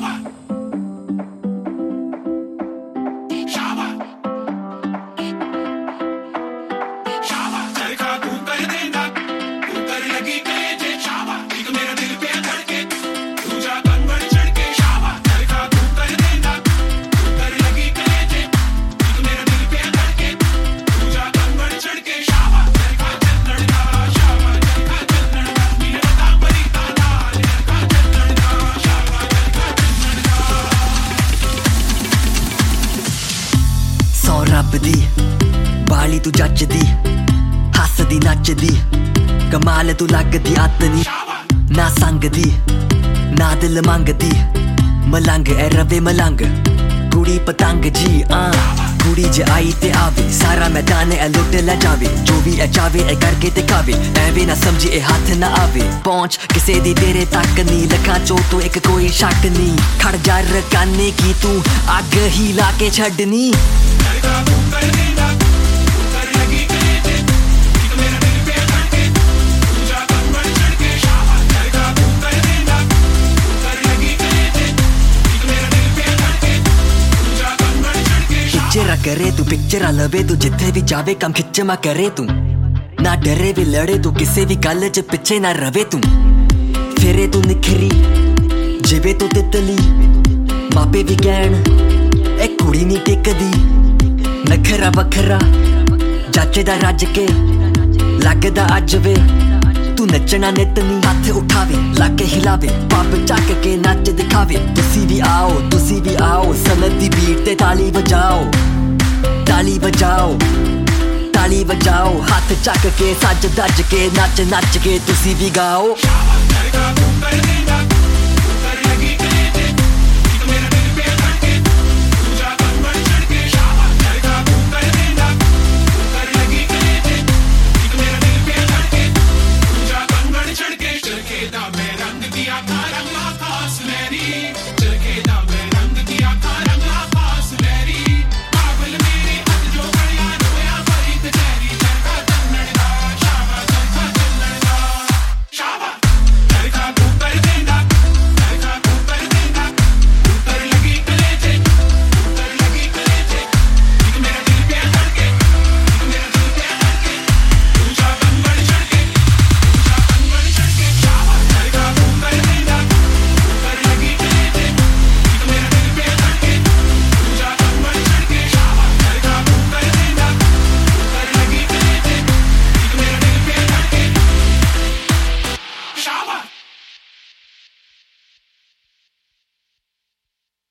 रब दी बाली तू जचदी, हसदी नचदी, कमाल तू लगदी आतनी, ना संगदी ना दिल मंगदी, मलंग ए रवे मलंग कुड़ी पतंग जी कुड़ी ज आई ते आवे, सारा मैदान ए लुट लै जावे, जो भी ए चावे ए करके ते खावे, एवे ना समझी ए हाथ ना आवे, पहुंच किसे दी तेरे तक नी, लखा चो तो एक कोई शक नी, खड़ जा रकाने की तू अग ही ला के छड़नी। पिक्चरा करे तू पिक्चरा लवे तू, जिथे भी जावे कम खिच्चमा करे तू, ना डरे भी लड़े तू, किसे भी गल च पिछे ना रवे तू, फिरे तू निखरी जिवे तू तितली, मापे भी गैन ए कुड़ी नी टिकदी, नखरा वखरा जचदा रज के लगदा अज वे, तू नचना नित नी, हाथ उठावे लाके हिलावे, पाप चक के नच दिखावे, तुसी भी आओ सनद दी बीट ते ताली बजाओ, ताली बजाओ, ताली बजाओ, हाथ चक के सज दज के नच नच के तुसी भी गाओ।